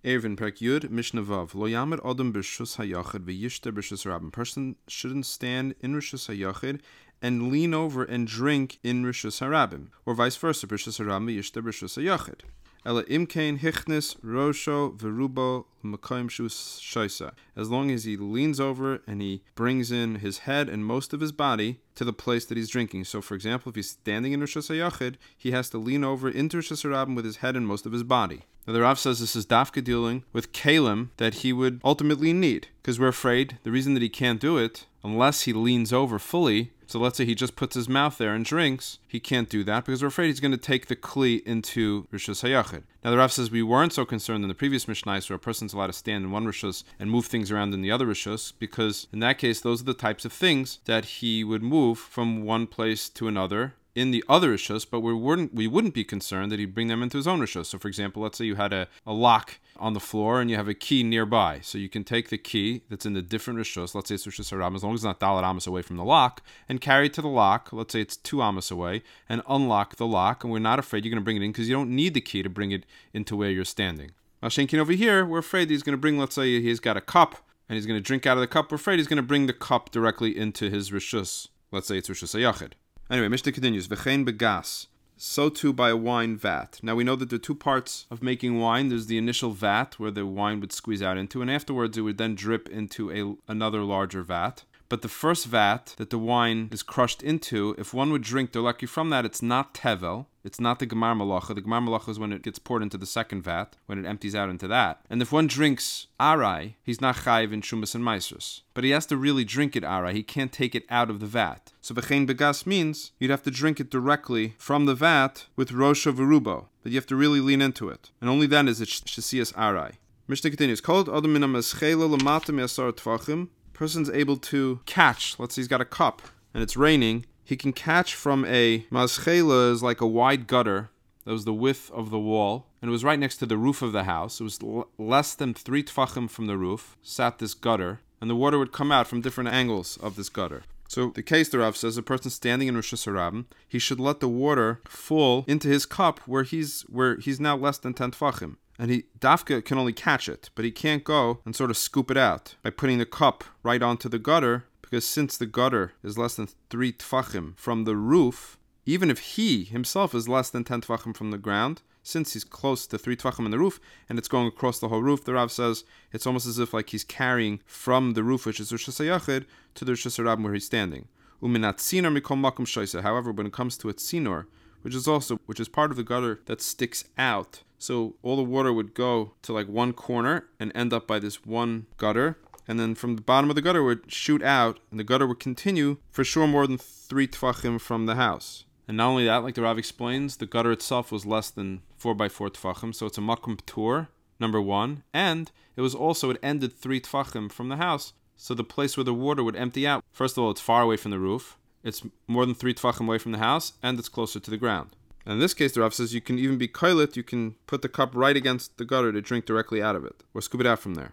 Erevin Perek Yud Mishnah Vav Lo Yamed Adam B'Rishus Hayachid V'Yishter B'Rishus Rabbim. Person shouldn't stand in Rishus Hayachid and lean over and drink in Rishus Harabim, or vice versa, B'Rishus Harabim V'Yishter B'Rishus Hayachid. Ela imkein hichnis rosho v'rubo l'makoyim shus shoisa. As long as he leans over and he brings in his head and most of his body to the place that he's drinking. So, for example, if he's standing in Rishus Hayachid, he has to lean over into Rishus Harabim with his head and most of his body. Now, the Rav says this is dafka dealing with kalim that he would ultimately need, because we're afraid the reason that he can't do it unless he leans over fully. So let's say he just puts his mouth there and drinks. He can't do that because we're afraid he's going to take the kli into Rishus Hayachid. Now the Rav says we weren't so concerned in the previous Mishnah where a person's allowed to stand in one Rishus and move things around in the other Rishus, because in that case those are the types of things that he would move from one place to another in the other Rishus, but we wouldn't be concerned that he'd bring them into his own Rishus. So for example, let's say you had a lock on the floor and you have a key nearby. So you can take the key that's in the different Rishus, let's say it's Rishus Harabim, as long as it's not Dalet Amos away from the lock, and carry it to the lock, let's say it's 2 Amos away, and unlock the lock, and we're not afraid you're going to bring it in because you don't need the key to bring it into where you're standing. Mashenkin over here, we're afraid he's going to bring, let's say he's got a cup and he's going to drink out of the cup, we're afraid he's going to bring the cup directly into his Rishus. Let's say it's Rishus Hayachid. Anyway, Mishnah continues, V'chein begas, so too by a wine vat. Now we know that there are 2 parts of making wine. There's the initial vat where the wine would squeeze out into, and afterwards it would then drip into another larger vat. But the first vat that the wine is crushed into, if one would drink directly from that, it's not tevel. It's not the gemar malacha. The gemar malacha is when it gets poured into the second vat, when it empties out into that. And if one drinks arai, he's not chayiv in shumas and maisrus. But he has to really drink it arai. He can't take it out of the vat. So v'chein begas means you'd have to drink it directly from the vat with rosha v'rubo. But you have to really lean into it. And only then is it shesias arai. Mishnah continues, Kol adam min ha'meschela l'mata me'asar tvachim. Person's able to catch, let's say he's got a cup and it's raining, he can catch from a maschela, is like a wide gutter that was the width of the wall, and it was right next to the roof of the house. It was less than 3 tfachim from the roof, sat this gutter, and the water would come out from different angles of this gutter. So the case the Rav says, a person standing in Rishus Harabim, he should let the water fall into his cup where he's now less than 10 tfachim. And Dafka can only catch it, but he can't go and sort of scoop it out by putting the cup right onto the gutter, because since the gutter is less than 3 tfachim from the roof, even if he himself is less than 10 tfachim from the ground, since he's close to 3 tfachim in the roof, and it's going across the whole roof, the Rav says it's almost as if like he's carrying from the roof, which is Rishus Hayachid, to the Rishus Harabim where he's standing. Uminat tzinor mikol makom shoisa. However, when it comes to a tzinor, which is part of the gutter that sticks out, so all the water would go to like one corner and end up by this one gutter, and then from the bottom of the gutter would shoot out, and the gutter would continue for sure more than 3 tfachim from the house. And not only that, like the Rav explains, the gutter itself was less than 4 by 4 tfachim, so it's a makom p'tur, number 1, and it ended 3 tfachim from the house, so the place where the water would empty out, first of all, it's far away from the roof, it's more than 3 tfachim away from the house, and it's closer to the ground. And in this case, the Rav says you can even be koilet, you can put the cup right against the gutter to drink directly out of it, or scoop it out from there.